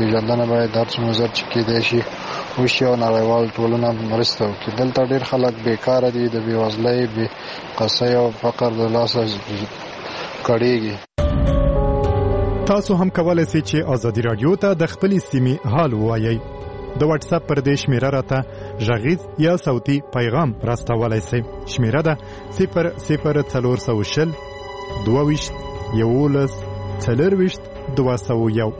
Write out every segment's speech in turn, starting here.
پیژندنه باید هر څومره زر چې کېدای شي وشي او نړیوال ټولنه مرسته وکړي. دلته ډېر خلک بیکاره دي، د بېوزلۍ، بېقصۍ او فقر د لاسه کړېږي. تاسو هم کولای شئ چې ازادي رادیو ته د خپلې سیمې حال ووایئ. د واتس اپ پر دې شمیره راته غږیز یا صوتي پیغام راستولای شئ. شمیره ده 00420 22 11 40 201.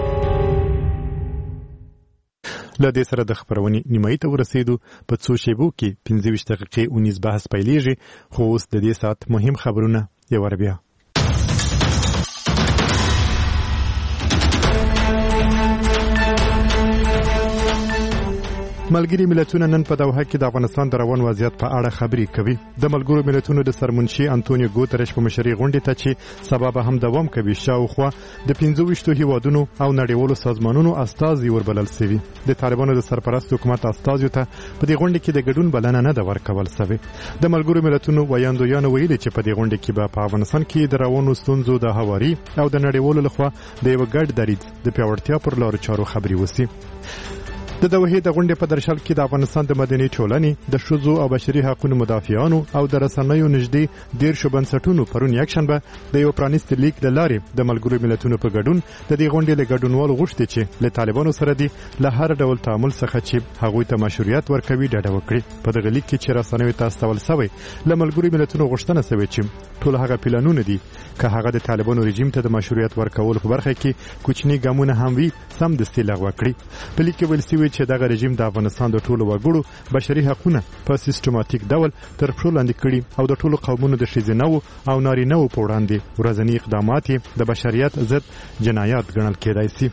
له دې سره د خبرونې نیمایي ته ورسېدو. په څو شیبو کې 25 دقیقې اونیز بحث پیلېږي، خو اوس د دې ساعت مهم خبرونه یو ور بیا. ملګری ملتونه نن په دوحه کې د افغانستان د روان وضعیت په اړه خبرې کوي. د ملګرو ملتونو د سرمنشي انټونیو ګوترش په مشرۍ غونډې ته چې سبا به هم دوام کوي، شاوخوا د 25 هیوادونو او نړیوالو سازمانونو استازي وربلل شوي. د طالبانو د سرپرست حکومت استازیو ته په دې غونډه کې د ګډون بلنه نه ده ورکول شوې. د ملګرو ملتونو ویاندویانو ویلي چې په دې غونډه کې به په افغانستان کې د روانو ستونزو د هواري او د نړیوالو لخوا د یو ګډ دریځ د پیاوړتیا پر لارو چارو خبرې وشي. د دوحې د غونډې په درشل کې د افغانستان د مدني ټولنې، د ښځو او بشري حقوقو مدافعانو او د رسنیو نږدې 13 بنسټونو پرون یکشنبه د یو پرانیستي لیک له لارې د ملګرو ملتونو په ګډون د دې غونډې له ګډونوالو غوښتي چې له طالبانو سره دي له هر ډول تعامل څخه چې هغوی ته مشروعیت ورکوي ډډه وکړي. په دغه لیک کې چې رسنیو ته استول شوی، له ملګرو ملتونو غوښتنه شوې چې ټول هغه پلانونه دي که هغه د طالبانو رژیم ته د مشروعیت ورکولو په برخه کې کوچني ګامونه هم وي سمدستي لغوه کړي. په لیک کې ویل شوي چې دغه رژیم د افغانستان د ټولو وګړو بشري حقوقونه په سیستماتیک ډول تر پښو لاندې کړي او د ټولو قومونو د ښځینه‌وو او نارینه‌وو په وړاندې ورځني اقدامات د بشریت ضد جنایات ګڼل کېدای شي.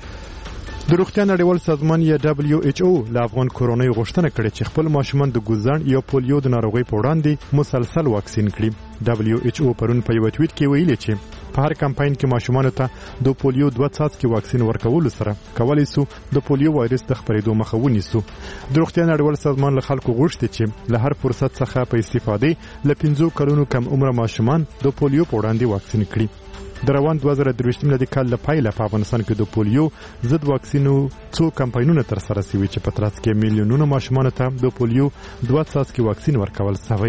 د روغتیا نړیوال سازمان یا WHO له افغان کورونۍ غوښتنه کړې چې خپل ماشومان د ګوزڼ یا پولیو د ناروغۍ په وړاندې مسلسل واکسین کړي. WHO پرون په یو ټویټ کې ویلي چې په هر کمپاین کې ماشومان ته د پولیو 2 څاڅکي واکسین ورکولو سره کولای شو د پولیو وایرس د خپرېدو مخه ونیسو. د روغتیا نړیوال سازمان له خلکو غوښتي چې له هر فرصت څخه په استفادې له 15 کلونو کم عمره ماشومان د پولیو په وړاندې واکسین کړي. د روان 2023 میلادي کال له پیله په افغانستان کې د پولیو ضد واکسینو څو کمپاینونه تر سره شوي چې په ترڅ کې میلیونونو ماشومان ته د پولیو 2 څاڅکي واکسین ورکول شوی.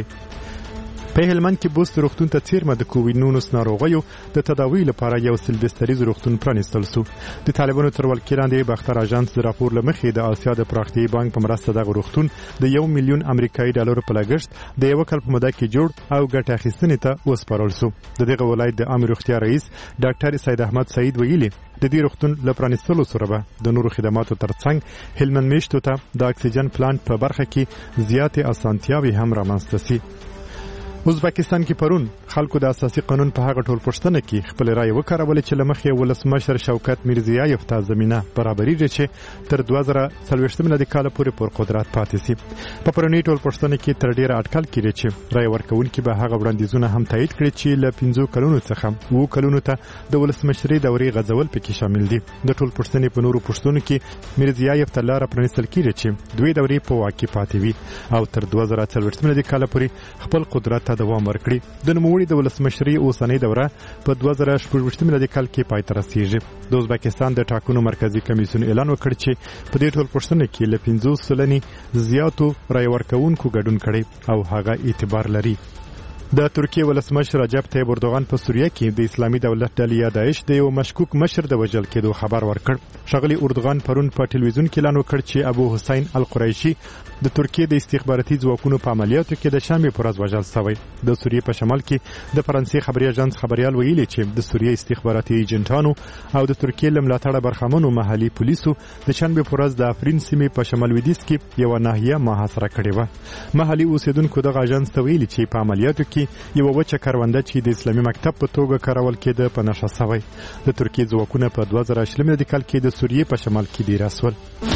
په هلمند کې بوست روغتون ته څیرمه د کووډ-19 ناروغیو د تداوی لپاره یو سلبستریز روغتون پرانیستل شو. د طالبانو تر ولکې لاندې باختر اژانس د راپور له مخې د آسیا د پراختیایي بانک په مرسته دغه روغتون د 1 میلیون امریکایي ډالرو په لګښت د یو کال په موده کې جوړ او ګټه اخیستنې ته وسپارل شو. د دغه ولایت د عامه روغتیا رئیس ډاکټر سید احمد سعید ویلي د دې روغتون له پرانیستلو سره به د نورو خدماتو ترڅنګ هلمند میشتو ته د اکسیجن پلانټ په برخه کې زیاتې اسانتیاوې هم رامنځته شي. ازبکستان کې پرون خلکو د اساسي قانون په هغه ټول پښتنه کې خپل رائے وکړول چې لمخې ولسمشر شوکت میرزیایف ته زمينه برابرېږي چې تر 2023 میلادي کال پورې پر قدرت پاتې شي. په پرونی ټول پښتنه کې تر ډیره اټکل کړي چې رائے ورکونکي به هغه وړاندیزونه هم تایید کړي چې له 15 کلونو څخه 2 کلونو ته د ولسمشرۍ دورې غځول پکې شامل دي. د ټول پښتنې په نورو پښتنو کې میرزیایف ته لار پرانیستل کیږي چې دوی دورې په واقع پاتې وي او تر 2023 میلادي کال پورې خپل قدرت دوام ورکړي. د نوموړي د ولسمشرۍ اوسنۍ دوره په 2018 میلادي کال کې پای ته رسیږي. د ازبکستان د ټاکنو مرکزی کمیسیون اعلان وکړ چې په دې ټول پښتنه کې له 50% زیاتو رای ورکوونکو ګډون کړي او هغه اعتبار لري. د ترکیه ولسمشر رجب طیب اردوغان په سوریه کې د اسلامي دولت ډلې یا داعش د یو مشکوک مشر د وژل کېدو خبر ورکړ. ښاغلي اردوغان پرون په ټلویزیون کې اعلان وکړ چې ابو حسین القریشي د ترکیه د استخباراتي ځواکونو په عملیاتو کې د شنبې پر ورځ وژل شوی. د سوریه په شمال کې د فرانسې خبري اژانس خبريال ویلي چې د سوریه استخباراتي ایجنټانو او د ترکیه لملاتړه برخمنو محلي پولیسو د شنبې پر ورځ د افرین سیمې په شمال لویدیځ کې یو ناحیه محاصره کړې و. محلي اوسیدونکو د اژانس ته ویلي چې په عملیاتو کې یو وچه کرونده چې د اسلامي مکتب په توګه کارول کېده په نشه شوی. د ترکیه ځواکونه په 2018 میلادي کال کې د سوریه په شمال کې دېره شول.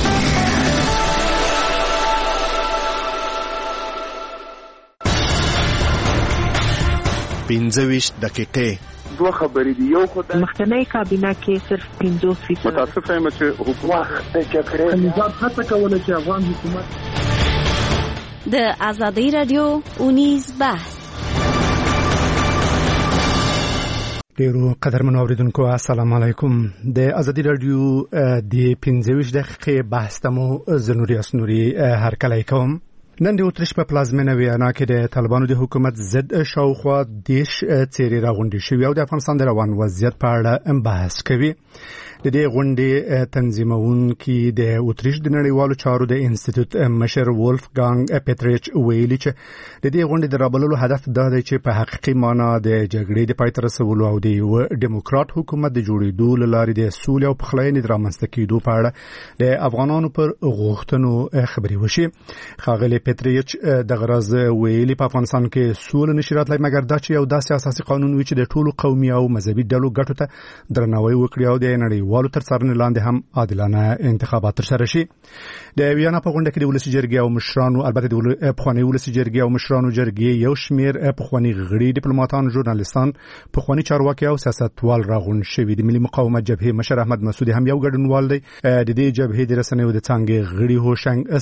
25 دقیقې دوه خبرې دي. یو خدای مخکنی کابینه کې صرف 50% متاسف یم چې حکومت د جګړې نظام هڅه کوله چې افغان حکومت د ازادي رادیو اونیز بحث ډیرو قدرمنو اوریدونکو السلام علیکم. د ازادي رادیو د 15 دقیقې بحث تمو زنوري اسنوري هرکلی کوم. نن د اتریش په پلازمینه ویانا کې د طالبانو د حکومت ضد شاوخوا دیش چیرې راغونډې شوې او د افغانستان د روان وضعیت په اړه بحث کوي. د دې غونډې تنظیمونکي د اتریش د نړیوالو چارو د انسټیټیوټ مشر وولفګانګ پیټریچ ویلي چې د دې غونډې د رابللو هدف دا دی چې په حقیقي معنا د جګړې د پای ته رسولو او د یو ډیموکرات حکومت د جوړېدو لپاره د سولې او پخلاینې د رامنځته کېدو په اړه د افغانانو پر غوښتنو خبرې وشي. ښاغلی پیټریچ د غرض ویلي په افغانستان کې سوله نشي راتلی مګر دا چې یو داسې اساسي قانون وي چې د ټولو قومي او مذهبي ډلو ګټو ته درناوی وکړي او د نړیوالو تر څارنې لاندې هم عادلانه انتخابات ترسره شي. د ویانا په غونډه کې د ولسي جرګې او مشرانو البته د پخواني ولسي جرګې او مشرانو جرګې یو شمیر پخواني غړي ډیپلوماټان ژورنالیستان پخواني چارواکي او سیاستوال راغونډ شوي. د ملي مقاومت جبهې مشر احمد مسعودي هم یو ګډونوال دی. د دې جبهې د رسنیو د څانګې غړي هوشنګ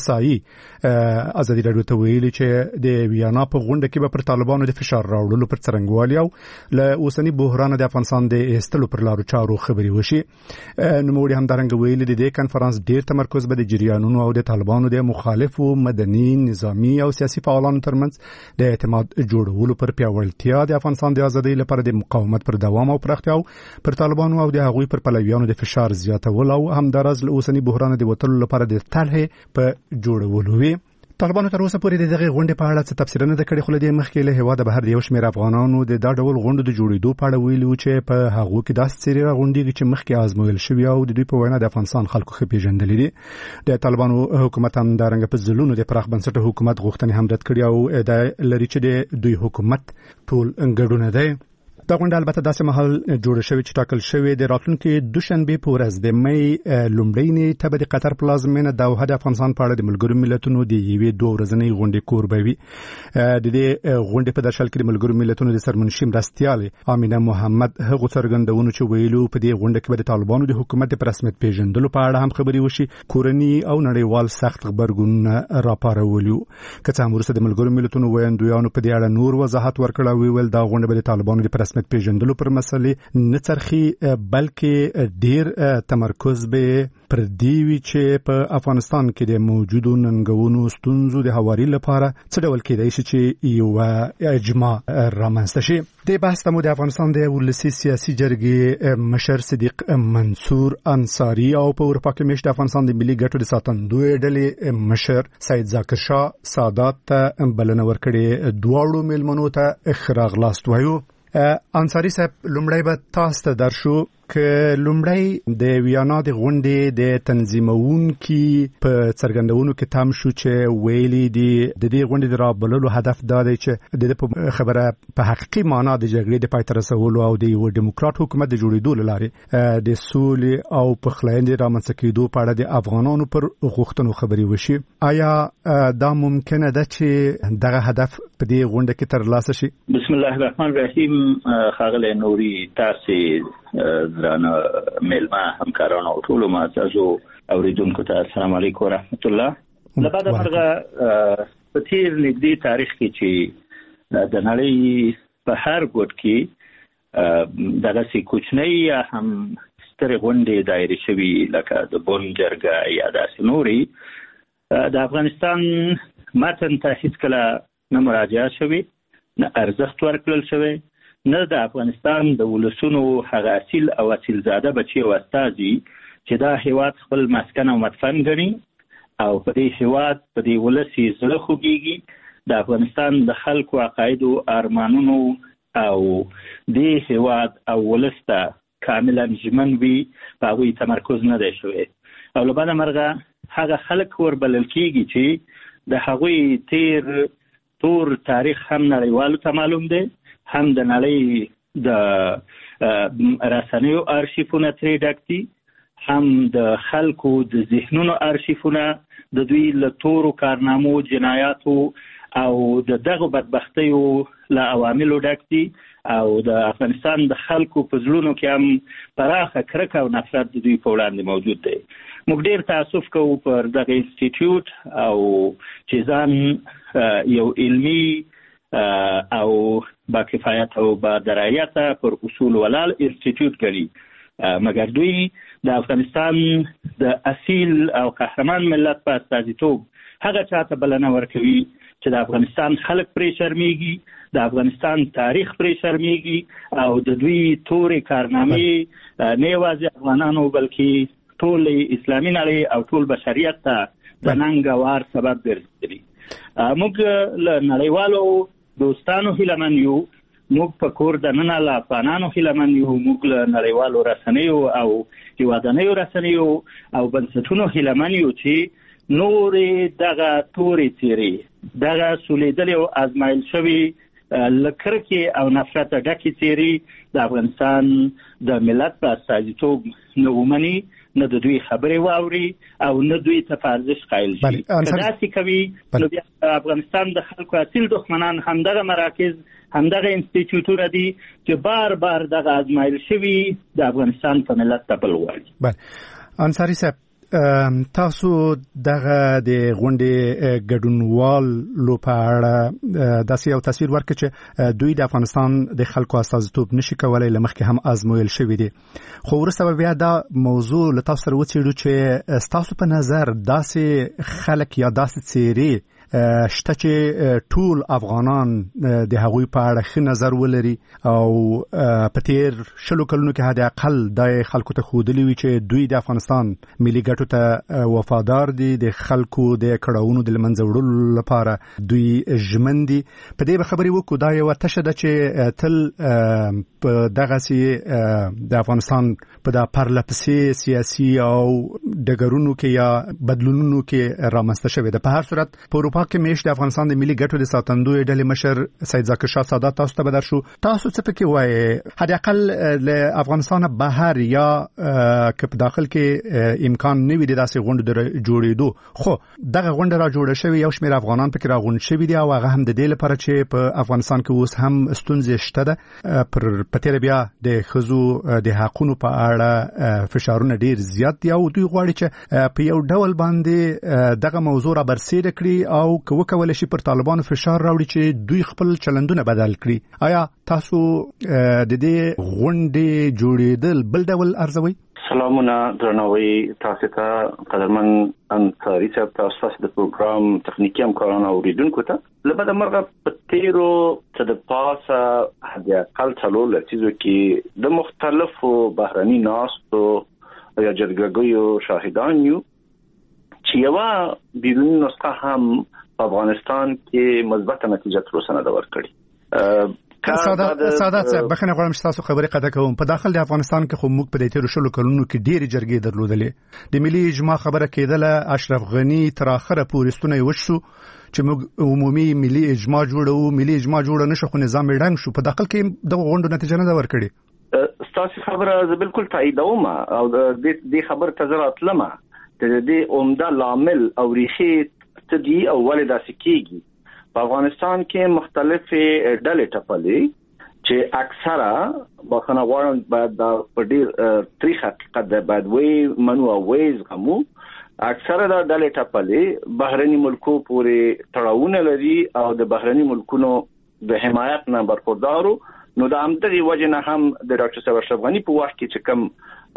اسایي ازادي رادیو ته ویلي چې د ویانا په غونډه کې به پر طالبانو د فشار راوړلو پر څرنګوالي او له اوسني بحران د افغانستان د ایستلو پر لارو چارو خبرې وشي. نوموړي همدارنګه ویلي د دې کنفرانس ډیر تمرکز به د جریانونو او د طالبانو د مخالفو مدني نظامی او سیاسي فعالانو ترمنځ د اعتماد جوړولو پر پیاوړتیا د افغانستان د ازادۍ لپاره د مقاومت پر دوام او پراختیا او پر طالبانو او د هغوی پر پلویانو د فشار زیاتول او همدارز له اوسني بحران د وټلو لپاره د طرحې په جوړولو وي. طالبانو تر اوسه پورې دغه غونډې په اړه څه تفسیر نه کړی خو د مخکې له هوا د بهر د یو شمېر افغانانو د دا ډول غونډو د جوړېدو په اړه ویلي چې په هغو کې داسې څیرې راغونډېږي چې مخکې آزمویل شوي او د دوی په وینا د افغانستان خلکو ښه پېژندلي دي. د طالبانو حکومت همدارنګه په ځلونو د پراخ بنسټه حکومت غوښتنې هم رد کړي او دا لري چې د دوی حکومت ټول ګډون دی. دا غونډه البته داسې مهال جوړه شوې چې ټاکل شوې د راتلونکي دوشنبه په ورځ د مې لومړۍ نیټه به د قطر پلازمینه دوحه د افغانستان په اړه د ملګرو ملتونو د یوې 2 ورځنۍ غونډې کوربه وي. د دې غونډې په درشل کې د ملګرو ملتونو د سرمنشي مرستیال امینه محمد هغه څرګندونه چې ویلو په دې غونډه کې به د طالبانو د حکومت د رسمیت پیژندلو په اړه هم خبرې وشي. کورنی او نړیوال سخت خبرګون راپارولیو. که څه هم وروسته د ملګرو ملتونو ویاندویانو په دې اړه نور وضاحت ورکړ او ویل دا غونډه به د طالبانو د پیژندلو پر مسلې نه څرخي بلکې ډیر تمرکز به پر دی وی چې په افغانستان کې د موجودو ننګونو ستونزو د هواري لپاره څه ډول کېدای شي چې یو اجماع رامنځته شي. د بحث تمو د افغانستان د ولسي سیاسي جرګې مشر صدیق منصور انصاری او په اروپا کې مشت افغانستان د ملي ګټو د ساتندوی ډلې مشر سید ذاکر شاه سادات ته بلنه ورکړې. دواړو میلمنو ته راغلاست وایو. انصاری صاحب لومړی به تاسو ته درشو که لومړی د ویانا د غونډې د تنظیمونکي په څرګندونو کې تم شو چې ویلي دي د دې غونډې د رابللو هدف دا دی چې د خبره په حقیقي معنا د جګړې د پای ته رسولو او د یو ډیموکرات حکومت د جوړېدو لپاره د سولې او پخلاینې د رامنځته کېدو په اړه د افغانانو پر غوښتنو خبرې وشي. آیا دا ممکنه ده چې دغه هدف په دې غونډه کې ترلاسه شي؟ بسم الله الرحمن الرحیم. ښاغلی نوري تاسې درانه میلمه همکارانو او ټولو معززو اوریدونکو ته السلام علیکم ورحمت الله. له بعده مرغه په تیر نږدې تاریخ کې چې د نړۍ په هر ګوټ کې دغسې کوچنۍ یا هم سترې غونډې دایرې شوي لکه د بون جرګه یا داسې نورې د افغانستان متن ته هیڅکله نه مراجعه شوي، نه ارزښت ورکړل شوی، نه د افغانستان د ولسونو هغه اصیل او اصیل زاده بچي او استازي چې دا هیواد خپل مسکن او مدفن ګڼي او په دې هیواد په دې ولس یې زړه خوږېږي د افغانستان د خلکو عقایدو ارمانونو او دې هیواد او ولس ته کاملا ژمن وي په هغوی تمرکز نه دی شوی. او له بده مرغه هغه خلک وربلل کېږي چې د هغوی تور تاریخ هم نړیوالو ته معلوم دی، هم د نړۍ د رسنیو ارشیفونه ترې ډک دي، هم د خلکو د ذهنونو ارشیفونه د دوی له تورو کارنامو، جنایاتو او د دغه بدبختیو له عواملو ډک دي او د افغانستان د خلکو په زړونو کې هم پراخه کرکه او نفرت د دوی په وړاندې موجود دی. موږ ډېر تاسف کوو پر دغه انسټیټیوټ او چې ځان یو علمي او با کفایت او با درایت پر اصول ولال انسټیټیوټ کړي مګر دوی د افغانستان د اصیل او قهرمان ملت په استازیتوب هغه چاته بلنه ورکوي چې د افغانستان خلک پرې شرمېږي، د افغانستان تاریخ پرې شرمېږي او د دوی تورې کارنامې نه یوازې افغانانو بلکې ټول اسلامي نړۍ او ټول بشریت ته د ننګوار سبب ګرځي. موږ له نړیوالو دوستانو هیلمن یو، موږ په کور د ننه له افغانانو هیلمن یو، موږ له نړیوالو رسنیو او هیوادنیو رسنیو او بنسټونو هیلمن یو چې نورې دغه تورې څیرې دغه سولیدلې او ازمایل شوي لکرکې او نفرت ډکې څیرې د افغانستان د ملت په استازیتوب نه ومني، نه د دوی خبرې واوري او نه دوی ته په ارزښت قایل شي. که داسې کوي نو بیا افغانستان د خلکو اصیل دښمنان همدغه مراکز همدغه انسټیټیوټونه دي چې بار بار دغه ازمایل شوي د افغانستان په ملت ته بل وایي. بله انصاري صاحب، تاسو دغه د غونډې ګډونوالو په اړه داسې یو تصویر ورکړئ چې دوی د افغانستان د خلکو استازیتوب نشي کولای، له مخکې هم ازمویل شوي دي، خو وروسته بیا دا موضوع له تاسو سره وڅېړو چې ستاسو په نظر داسې خلک یا داسې څیرې شته چې ټول افغانان د هغوی په اړه ښه نظر ولري او په تیر 20 کلونو کې حد اقل د خلکو ته ښودلي وي چې دوی د افغانستان ملي ګټو ته وفادار دي، د خلکو د کړاوونو د لمنځه وړلو لپاره دوی ژمن دي. په دې به خبرې وکړو، دا یوه تشه ده چې تل په دغسې د افغانستان په دا پرلپسې سیاسي او ډګرونو کې یا بدلونونو کې رامنځته شوې ده. په هر صورت په اروپا کې میشت د افغانستان د ملي ګټو د ساتندوی ډلې مشر سید ذاکر شاه سادات تاسو ته بدر شو، تاسو څه پکې وایي؟ حد اقل له افغانستان بهر یا که په داخل کې امکان نه وي د داسې غونډو د جوړېدو، خو دغه غونډه را جوړه شوې، یو شمېر افغانان پکې راغونډ شوي دي او هغه هم د دې لپاره چې په افغانستان کې اوس هم ستونزې شته ده. په تېره بیا د ښځو د حقونو په اړه فشارونه ډېر زیات دي او دوی غواړي چې په یو ډول باندې دغه موضوع را برسېره کړي او که وکولی شي پر طالبانو فشار راوړي چې دوی خپل چلندونه بدل کړي. آیا تاسو د دې غونډې جوړېدل بل ډول ارزوئ؟ سلامونه، درناوی تاسو ته قدرمن انصاري صاحب، تاسو د پروګرام تخنیکی همکاران او اوریدونکو ته لبد مرغه په تیرو څه د پاسه حد اقل څلور لسیزو کې د مختلفو بهرني ناستو یا جرګه‌ګیو شاهدان یو چې یوه بیرونی نسخه هم په افغانستان کې مثبت نتیجه تر اوسه نه ده ورکړې. سادات صاحب، بخښنه غواړم چې تاسو خبرې قطع کوم. په داخل د افغانستان کې خو موږ په دې تیرو 20 کلونو کې ډېرې جرګې درلودلې، د ملي اجماع خبره کېدله، اشرف غني تر اخره پورې ستونه یې وشو چې موږ عمومي ملي اجماع جوړو، ملي اجماع جوړ نه شو خو نظام یې ړنګ شو. په داخل کې دغه غونډو نتیجه نه ده ورکړې. ستاسو خبره زه بالکل تاییدوم او دې خبره ته زه راتلم د دې عمده لامل او ریښې څه دي او ولې داسې کېږي. په افغانستان کې مختلفې ډلې ټپلې چې اکثره بخښنه غواړم باید دا په ډېر تریخ حقیقت ده باید وی منو او وی زغمو، اکثره دا ډلې ټپلې بهرني ملکو پورې تړاوونه لري او د بهرني ملکونو د حمایت نه برخوردارو. نو د همدغې وجې نه هم د ډاکټر صاحب اشرف غني په وخت کې چې کوم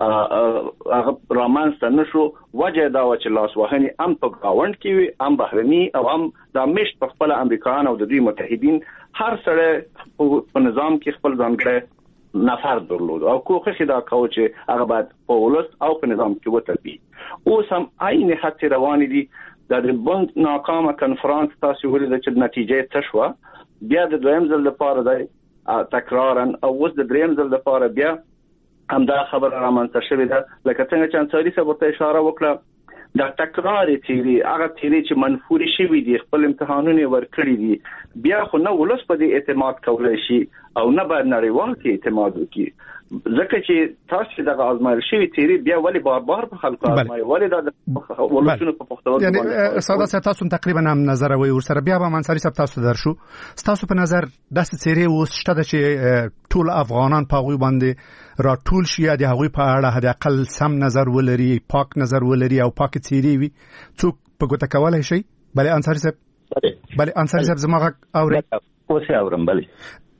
هغه رامنځته نه شو، وجه دا و چې لاسوهنې هم په ګاونډ کې وي، هم بهرني او هم د میشت په خپل امریکایان او د دوی متحدین هر سړی په نظام کې خپل ځانګړی نفر درلود او کوښښ دا کاوه چې هغه باید په ولس او په نظام کې وتربي. اوس هم عین هڅې روانې دي. د بند ناکامه کنفرانس تاسو ولید چې نتیجه څه شوه، بیا د دویم ځل لپاره دی تکرارا او اوس د دریم ځل لپاره بیا همدا خبره رامنځته شوې ده. لکه څنګه چې انصاري صاحب ورته اشاره وکړه، دا تکرار تیری هغه تیری چې منفوري شوي دي، خپل امتحانونه ورکړي دي، بیا خو نه ولس په دې اعتماد کولای شي او نه باید نړیوال کې اعتماد وکړي. ځکه چې تاسو دغه آزمایل شوی تیری بیا ولی بار بار په خلکو آزمایي ولی دا ولسونو په پښتو یعنی ساده تاسو تقریبا هم نظر وي ورسره بیا به منصري صاحب تاسو درشو. تاسو په نظر داسې تیری اوس شته چې ټول افغانان په غوي باندې را ټول شي د هغوی په اړه حد اقل سم نظر ولري، پاک نظر ولري او پاک تیری وي، څوک په ګوته کولای شي؟ بله انصاري صاحب، بله انصاري صاحب زما غږ اوري؟ اوس اورم. بله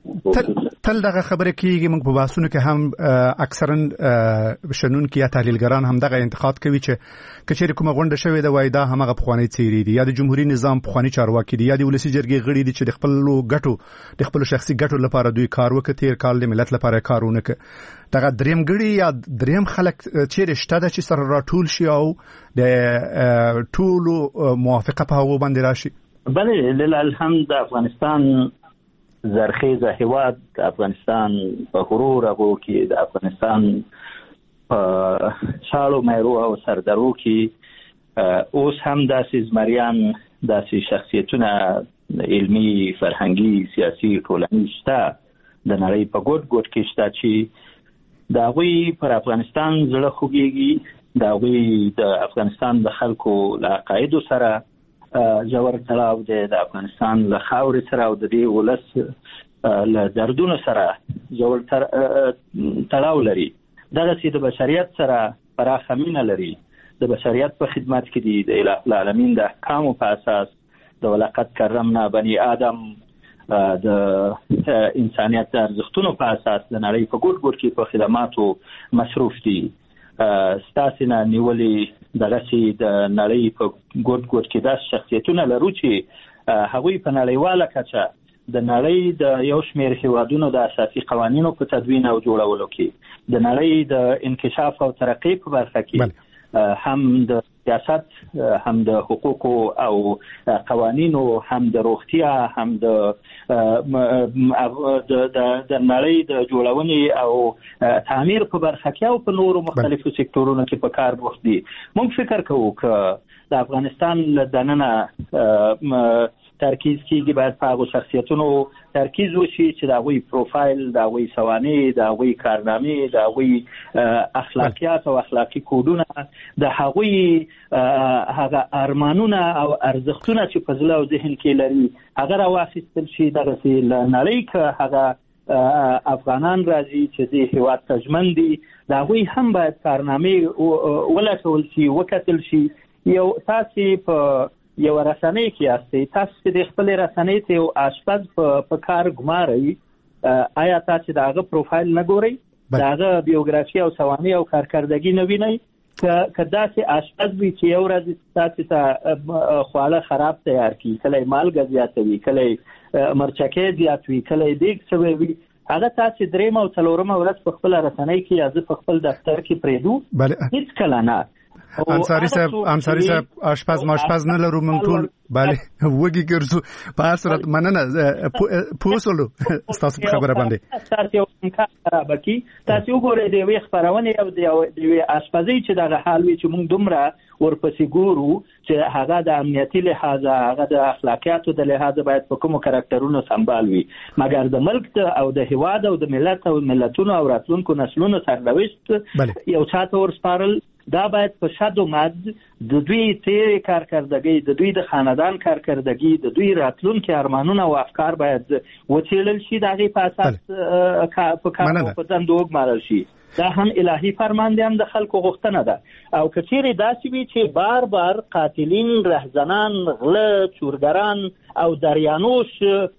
تل دغه خبره کیږي. موږ په بحثونو کې هم اکثرا شنون کې یا تحلیلګران هم دغه انتقاد کوي چې کچېر کومه غونډه شوې ده وای دا همغه پخوانی څیرې دي یا د جمهوریت نظام پخوانی چارواکي دي یا د ولسی جرګې غړي دي چې د خپل شخصي ګټو لپاره دوی کار وکړي، تیر کال د ملت لپاره کارونه کوي. دغه دریم غړي یا دریم خلک چیرې شته چې سره راټول شي او د ټولو موافقه په هغه باندې راشي؟ بله، لله الحمد د افغانستان زرخیزه هیواد، د افغانستان په غرور هغو کې، د افغانستان په شاړو میرو او سردرو کې اوس هم داسې زمریان، داسې شخصیتونه علمي، فرهنګي، سیاسي، ټولنیز شته د نړۍ په ګوټ کې شته چې د هغوی پر افغانستان زړه خوږېږي، د هغوی د افغانستان د خلکو له عقایدو سره ژور تړاو دی، د افغانستان له خاورې سره او د دې ولس له دردونو سره ژور تړاو لري. دغسې د بشریت سره پراخه مینه لري، د بشریت په خدمت کې دي، د اله العالمین د احکامو په اساس د ولقد کرمنا بني آدم د انسانیت د ارزښتونو په اساس د نړۍ په ګوټ کې په خدماتو مصروف دي. ستاسې نه نیولې دغسې د نړۍ په ګوټ کې داسې شخصیتونه لرو چې هغوی په نړیواله کچه د نړۍ د یو شمېر هیوادونو د اساسي قوانینو په تدوین او جوړولو کې، د نړۍ د انکشاف او ترقۍ په برخه کې هم د سیاست، هم د حقوقو او قوانینو، هم د روغتیا، هم د نړۍ د جوړونې او تعمیر په برخه کې او په نورو مختلفو سکتورونو کې په کار بوخت دي. موږ فکر کوو که د افغانستان له دننه ترکیز کیږي، باید په هغو شخصیتونو ترکیز وشي چې د هغوی پروفایل، د هغوی سوانح، د هغوی کارنامې، د هغوی اخلاقیات او اخلاقی کوډونه، د هغوی هغه ارمانونه او ارزښتونه چې په زړه او ذهن کې لري هغه راواخیستل شي. دغسې له نړۍ که هغه افغانان راځي چې دې هېواد ته ژمن دي، د هغوی هم باید کارنامې ولټول شي، وکتل شي. یو تاسې په یو رسنۍ کې یاستئ، تاسو چې د خپلې رسنۍ ته یو اشپز په کار ګمارئ، آیا تاسو د هغه پروفایل نه ګورئ، د هغه بیوګرافي او سوانح او کارکردګي نه وینئ؟ که داسې اشپز وي چې یو ورځ تاسو ته خواړه خراب تیار کړي، کله یې مالګه زیاته وي، کله یې مرچکې زیات وي، کله یې دیګ شوی وي، هغه تاسو درېیمه او څلورمه ورځ په خپله رسنۍ کې یا زه په خپل دفتر کې پرېږدو؟ هېڅکله نه. انصاری صاحب آشپز ماشپز نه لرو موږ ټول، بله وږي ګرځو. په هر صورت مننه پوسولو ستاسو په خبره باندې. تاسو یو کار خراب کی، تاسو وګورئ د یوې خبرونې او د یوې آشپزۍ چې دغه حال وي چې موږ دومره ورپسې ګورو چې هغه د امنیتي لحاظه، هغه د اخلاقیاتو د لحاظه باید په کومو کرکټرونو سمبال وي، مګر د ملک او د هیواد او د ملت او ملتونو او راتلونکو نسلونو سرنوشت یو چاته ورسپارل، دا باید په شد و مد د دوی تیرې کارکردګۍ، د دوی د خاندان کارکردګي، د دوی راتلونکي ارمانونه او افکار باید وڅېړل شي، د هغې په اساس په کار او په دندو وګمارل شي. دا هم الهي فرمان دی، هم د خلکو غوښتنه ده. او که چیرې داسې وي چې بار بار قاتلین، رهزنان، غله، چورګران او دریانوش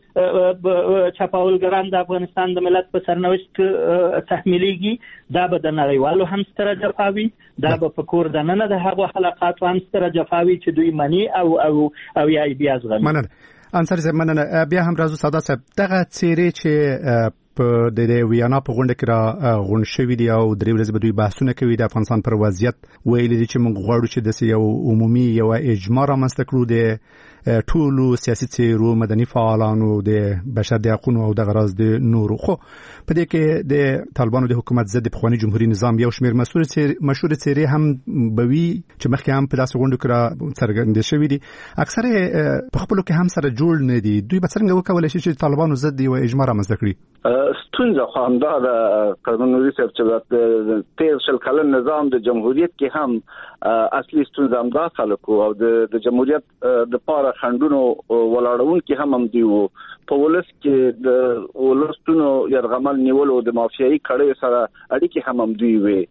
چپاولګران د افغانستان د ملت په سرنوشت تحمیلیږي، دا به د نړیوالو هم ستره جفاوي، دا به په کور دننه د هغو حلقاتو هم ستره جفاوي چې دوی مني او یا بیا زغمي. مننه انصاري صاحب، مننه. بیا هم راځو ساده صاحب، دغه څیرې چې په د ویانا په غونډه کې را غونډ شوي دي او درې ورځې به دوی بحثونه کوي د افغانستان پر وضعیت، ویلي دي چې موږ غواړو چې داسې یو عمومي یو اجماع رامنځته کړو د ټولو سیاسي څیرو، مدني فعالانو، د بشر د حقوقو او د غراض د نورو. خو په دې کې د طالبانو د حکومت ضد پخوانی جمهوریت نظام یو شمېر مشهور څیرې هم بوي چې مخکې هم په داسې غونډو کې را څرګندې شوي دي، اکثره په خپلو کې هم سره جوړ نه دي. دوی به څنګه وکولی شي چې طالبانو ضد یو اجماع رامنځته کړي؟ ستونزه خو همدا د قانوني صاحب چې د 13 کلن نظام د جمهوریت کې هم اصلي ستونزه همدا خلکو او د جمهوریت د پاره خندونو ولاړون کې هم دی وو. په ولس کې د ولستونو يرغمل نیولو د مافیایي کړي سره اړیکې هم دوی وي.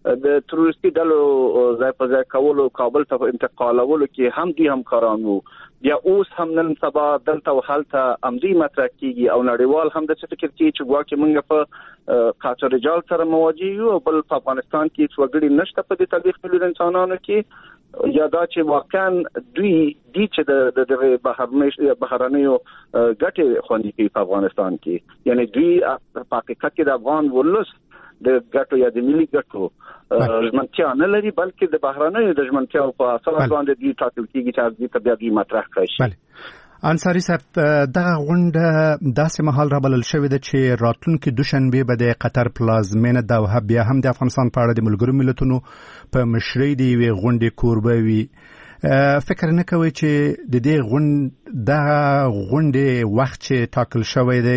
د تروریستي ډلو ځای په ځای کولو کابل ته انتقالولو کې هم دي همکاران وو. بیا اوس هم نن سبا دلته وحالته عمدي مطرح کیږي او نړیوال هم د څه فکر کوي چې ګواکې موږ په قاچاق رجال سره مواجه یو او بل په افغانستان کې څو وګړي نشته په دې تبلیغ ملي انسانانو کې یا دا چې واقعا دوی دي چې د بهرنیو ګټې خوندي کوي په افغانستان کې، یعنی دوی په حقیقت کې د افغان ولس د ګټو یا د ملي ګټو ژمنتیا نه لري، بلکې د بهرنیو د ژمنتیا په اساس باندې دوی ټاکل کیږي چې د طبيعي مطرح کړي. انصاری صاحب دغه غونډه داسې مهال را بلل شوې ده چې راتلونکي دوشنبه به د قطر پلازمینه دوحه بیا هم د افغانستان په اړه د ملګرو ملتونو په مشرۍ د یوې غونډې کوربه وي. فکر نه کوي چې د دې غونډې وخت چې ټاکل شوی دی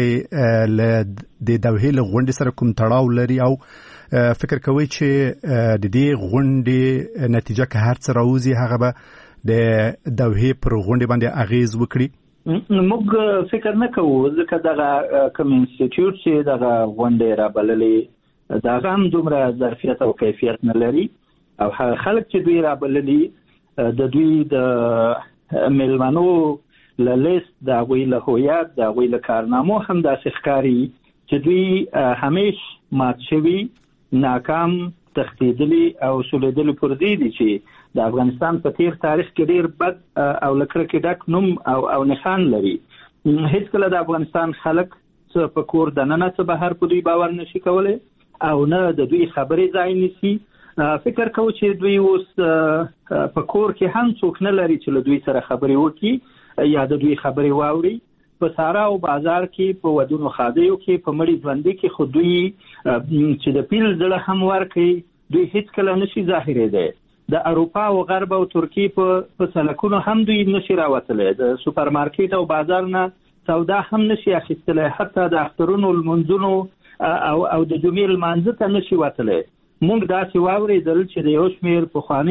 د دوحې له غونډې سره کوم تړاو لري او فکر کوي چې د دې غونډې نتیجه که هر څه راوځي هغه به د دوحې پر غونډې باندې اغیز وکړي؟ موږ فکر نه کوو ځکه دغه کوم انسټیټیوټ چې دغه غونډې را بللې دغه هم دومره ظرفیت او کیفیت نه لري او خلک چې دوی را بللي د دوی د میلمنو له لیست د هغوی له هویت د هغوی له کارنامو هم داسې ښکاري چې دوی همیش مات شوي، ناکام، تښتېدلي او سولیدلي پر دې دي چې د افغانستان په تیر تاریخ کې ډیر بد او له کرکې ډک نوم او نښان لري. هیڅکله د افغانستان خلک څه په کور دننه څه بهر په دوی باور نشي کولی او نه د دوی خبرې ځای نیسي. فکر کوو چې دوی اوس په کور کې هم څوک نه لري چې له دوی سره خبرې وکړي یا د دوی خبرې واوري. په سارا او بازار کې په ودونو خادیو کې په مړي ژوندۍ کې خو دوی چې د پیل زړه هم ورکړي دوی هیڅ کله نشي ظاهرېدی. د اروپا او غرب او ترکیې په سلکونو هم دوی نشي راوتلی، د سوپر مارکیټ او بازار نه سودا هم نشي اخیستلی، حتی د اخترونو لمونځونو او د جمعې لمانځه ته نشي وتلی. موږ داسې واورېدل چې د یو شمېر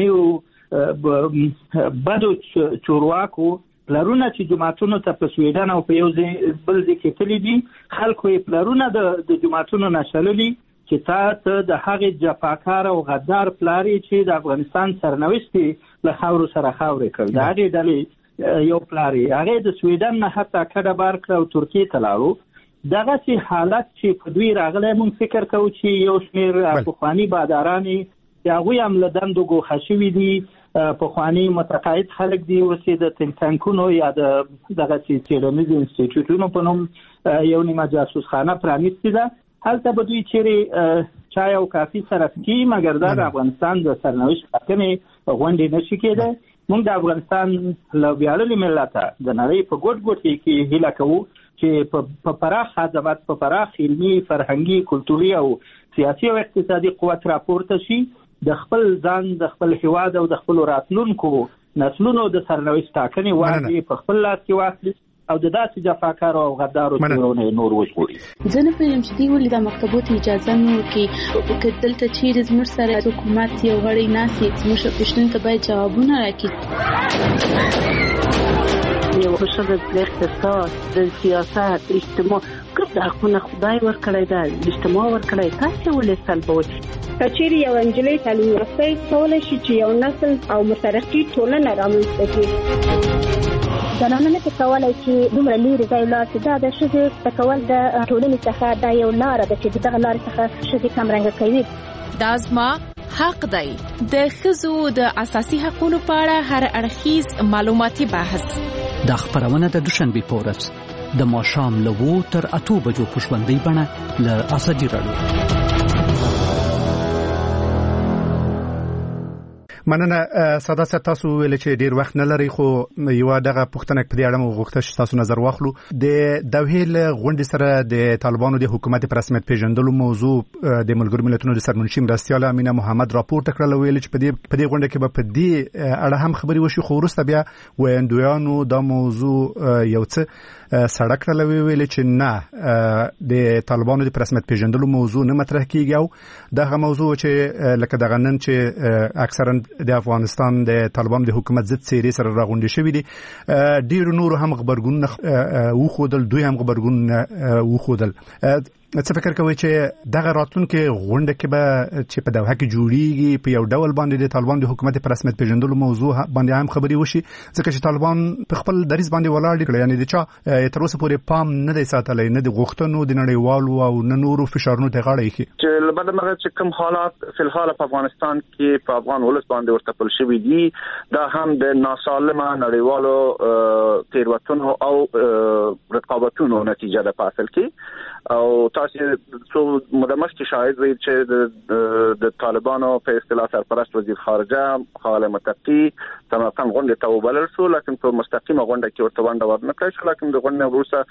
پخوانیو بدو چورواکو پلرونه چې جماعتونو ته په سویډن او په یو بل ځای کې تللي دي، خلکو یې پلرونه د جماعتونو نه شللي چې ته د هغې جفاکار او غدار پلار یې چې د افغانستان سرنوشت له خاورو سره خاورې کړ. د هغې ډلې یو پلار یې هغې د سویډن نه حتی کډه بار کړه او ترکیې ته لاړو. دغه چې حالت چې په دوی راغلی موږ فکر کوو چې یو شمېر پخواني باداران چې هغوی هم له دندو ګوښه شوي دي، پخواني متقاعد خلک دي، اوس یې د تنک تانکونو یا د دغه څېړنیزو انسټیټیوټونو په نوم یو نیمه جاسوسخانه پرانیستې ده. هلته به دوی چیرې چای او کافي صرف کړي، مګر دا د افغانستان د سرنوشت ټاکنې غونډې نشي کېدی. موږ د افغانستان له ویاړلي ملته د نړۍ په ګوټ ګوټ کې هیله کوو چې په پراخ عظمت، په پراخ علمي، فرهنګي، کلتوري او سیاسي او اقتصادي قوت راپورته شي، د خپل ځان، د خپل هیواد او د خپل راتلونکو نسلونو د سرنوشت ټاکنې واجب په خپل لاس کې واخلي او د داسې جفاکارو او غدارو څیرونه نور وژغوري. زه نه پوهېږم چې دوی ولې د مکتبو اجازه نه ورکوي. که دلته چیرې زموږ سره حکومت یو غړی ناست وي، زموږ پوښتنو ته باید جوابونه راکړي. یو ښه د اقتصاد، د سیاست، اجتماع کوم د حقونه خدای ورکړی ده، اجتماع ورکړی، تاسې ولې سلبوي؟ که چیرې یو نجلۍ تعلیم یافته کولی شي چې یو نسل او مترقي ټولنه رامنځته کړي. زنانه نه کولای چې دومره لري ځای لاړ شي. دا د ښځې تکول د ټولنې څخه دا یو لاره ده چې دغه لارې څخه ښځې کمرنګه کوي. دا زما حق دی. د ښځو د اساسي حقوقو په اړه هر اړخیز معلوماتي بحث دا خبرونه د دوشنبه په ورځ د ماښام له 2 تر 8 بجو په ژوندۍ بڼه له اساجي راډیو. مننه ساده صاحب، تاسو ویل چې ډیر وخت نه لري، خو یو دغه پښتنه په دې اړه مو غوښته چې تاسو نظر واخلو. د دوحې له غونډې سره د طالبانو د حکومت پر رسمیت پیژندلو موضوع د ملګرو ملتونو د سرمنشي مرستیال امینه محمد راپورته کړل، ویل چې په دې غونډه کې به په دې اړه هم خبري وشي، خو وروسته بیا ویندویانو دا موضوع یو څه سړک کړل، ویل چې نه د طالبانو د رسمیت پیژندلو موضوع نه مطرح کیږي او دغه موضوع چې لکه دغه نن چې اکثرا د افغانستان د طالبان د حکومت ضد څیرې سره راغونډې شوې دي ډیر نور هم خبرګون وخودل دوی هم خبرګون وخودل څه فکر کوي چې دغه راتلونکي غونډه کې به چې په دوحه کې جوړیږي په یو ډول باندې د طالبان د حکومت پر رسمیت پیژندلو موضوع باندې هم خبري وشي ځکه چې طالبان په خپل دریځ باندې ولاړ دي یعنی د چا تر اوسه پورې پام نه دی ساتلی نه د غوښتنو د نړیوالو او نه نورو فشارونو ته غاړه ایښي چې لبد مغه چې کوم حالات فی الحال په افغانستان کې په افغان ولس باندې ورته پل شوی دي دا هم د ناسالمه نړیوالو تیروتنو او رقابتونو نتیجه ده په اصل کې او تاسو څو مدمش کې شاهد وي چې د طالبانو په اصطلاح سرپرست وزیر خارجه خالد متقی سمارقند غونډه ته وبلل شو لکن په مستقیمه غونډه کې ورته ونډه ورنکړل شو لکن د غونډې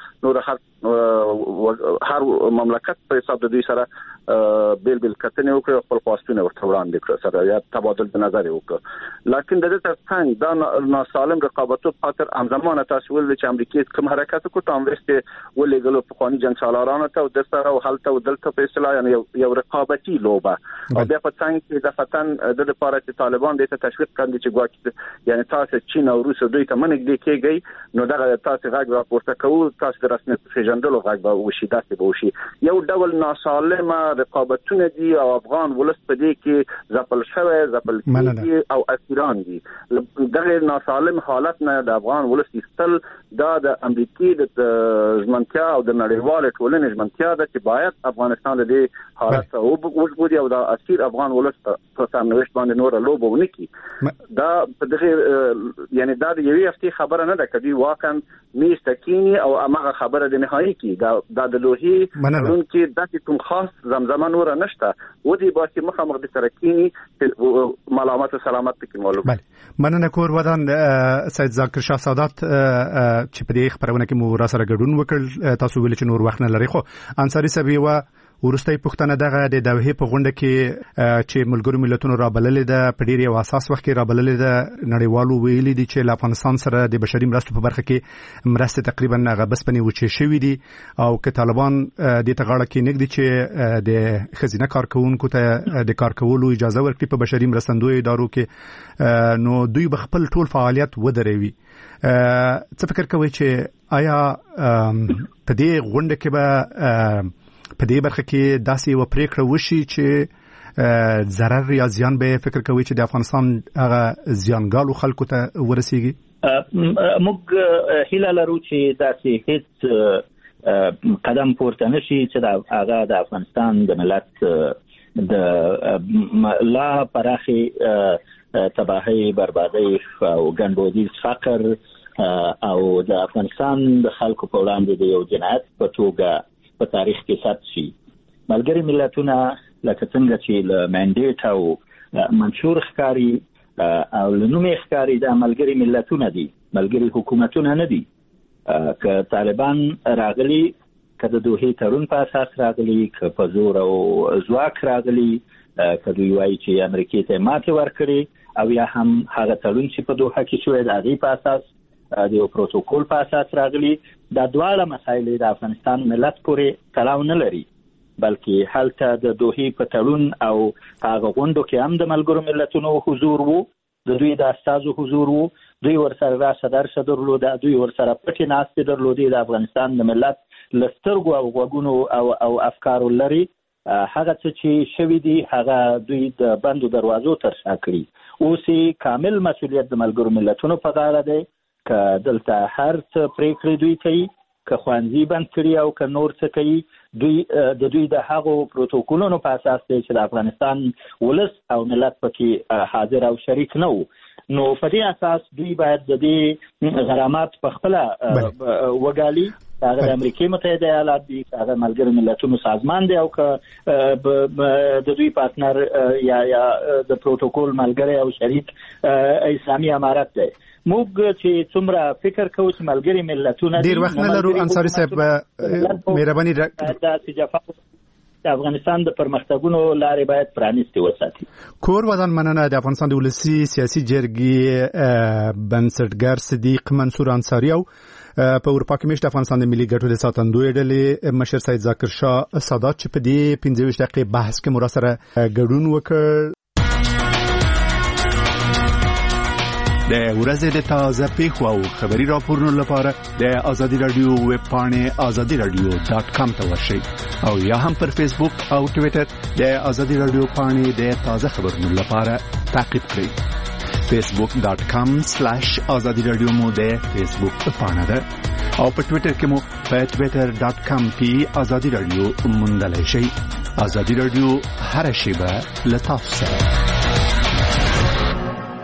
وروسته هر مملکت په حساب د دوی سره بیل کتنې وکړي خپل خواستونه ورته وړاندې کړل سره یا تبادل نظر وکړي لکن د دې ترڅنګ دا ناسالم رقابتو په خاطر همزمانه تاسو ول چې امریکا کوم حرکت وکړ تام ورسته ولېګلو په قانوني جنگ سالارانه ته د سره او حالت او دلته په اصطلاح یعنی یو رقابتي لوبه او بیا په څنګه کې د فتن د لپاره چې طالبان د تشویق کړي چې ګواکې یعنی تاسو چین او روس دوی ته منګ دي کېږي نو دا تاسو غږ راپورته کوو تاسو د رسمیت پیژندلو غږ به وشي داسې به وشي یو ډول ناسالمه رقابتونه دي او افغان ولس په دې کې ځپل شوی ځپل کېږي او اسیران دي دغه ناسالم حالت نه د افغان ولس استل دا د امریکای د ژمنتیا او د نړیوال ټولنې ژمنتیا ده چې باید افغانستان د حالت او وګوري او د اسیر افغان ولس په سرنوشت باندې نور لوبه ونکي دا په دغه یعنی دا د یوې هفتې خبره نه ده کدي واقعا میستکینی او هغه خبره د نهایی کې دا د لوهي قانون کې د کوم خاص زمزمه نور نشته و دې باسي مخامخ د سرکینی ملامت او سلامت کې معلومه بله مننه کور ودان سید ذاکر شاه سادات چې په دې خبرونه کې مو را سره ګډون وکړ تاسو ویل چې نور وخت نه لري خو انصاری سبي و ورستۍ پښتنه دغه د دوحې په غونډه کې چې ملګرو ملتونو رابللې ده په ډیر یو اساس وخت کې رابللې ده نړیوالو ویلي دي چې افغانستان سره د بشري مرستو په برخه کې مرسته تقریبا هغه بس پني وچې شوې دي او که طالبان د تغاړه کې نګدي چې د خزینه کارکونکو ته د کار کولو اجازه ورکړي په بشري مرستندوی ادارو کې نو دوی بخپل ټول فعالیت ودروي څه فکر کوي چې آیا په دې غونډه کې به په دې برخه کې داسې یو پریکړه وشي چې ضرر یا زیان به فکر کوي چې د افغانستان هغه زیانګالو خلکو ته ورسیږي موږ هیله لرو چې داسې هیڅ قدم پورته نشي چې هغه د افغانستان د ملت د لا پراخي تباہي بربادي او ګنډودي فقر او د افغانستان د خلکو په وړاندې د یو جنایت په توګه په تاریخ کې ثبت شي ملګری ملتونه لکه څنګه چې له منډیټ او منشور ښکاری او لنومي ښکاری د ملګری ملتونه دي ملګری حکومتونه نه دي که طالبان راغلي که د دوحې تړون په اساس راغلي که په زور او ځواک راغلي که دوی وایي چې امریکا ته ماتې ورکړي او یا هم هغه تړون چې په دوحه کې شوی د هغې په اساس د یو پروتوکول په اساس راغلي دا دواړه مسایل د افغانستان ملت پورې تړاو نه لري بلکې هلته د دوحې په تړون او هغه غونډو کې هم د ملګرو ملتونو حضور وو د دوی د استازو حضور وو دوی ورسره راشه درشه درلوده دوی ورسره پټې ناستې درلودې د افغانستان د ملت له سترګو او غوږونو او افکارو لري هغه څه چې شوي دي هغه دوی د بندو دروازو تر شا کړي اوس کامل مسؤلیت د ملګرو ملتونو په غاړه دی که دلته هر څه پریکړې دوی کوي که خوانځي بند کړي او که نور څه کوي دوی د هغو پروتوکولونو په اساس دی چې د افغانستان ولس او ملت پکې حاضر او شریک نه وو نو په دې اساس دوی باید د دې غرامات په خپله وګالي هغه د امریکای متحده ایالات دي هغه ملګرو ملتونو سازمان دی او که د دوی پارتنر یا د پروتوکول ملګری او شریک اسلامي امارت دی موږ چې څومره فکر کوو چې ملګری ملتونه ډیر وخت نه لرو انصاری صاحب مهرباني د جفا د افغانستان د پرمختګونو لارې باید پرانیستي وساتي کور ودان مننه د افغانستان د ولسی سیاسي جرګې بنسټګر صدیق منصور انصاری او په اروپا کې مشت افغانستان د ملي ګټو د ساتندوی ډلې مشر سید ذاکر شاه سادات چې په دې 15 دقیقې بحث کې مرا سره ګډون وکړ د ورځې د تازه پیښو او خبري راپورونو لپاره د ازادي رادیو ویب پاڼه azadiradio.com ته ورشئ او یا هم پر فیسبوک او ټوئیټر د ازادي رادیو پاڼه د تازه خبرونو لپاره تعقیب کړئ. facebook.com/azadiradio مو د فیسبوک پاڼه ده او په ټوئیټر کې مو په twitter.com/azadiradio موندلای شئ. ازادي رادیو هر شیبه لطف سره.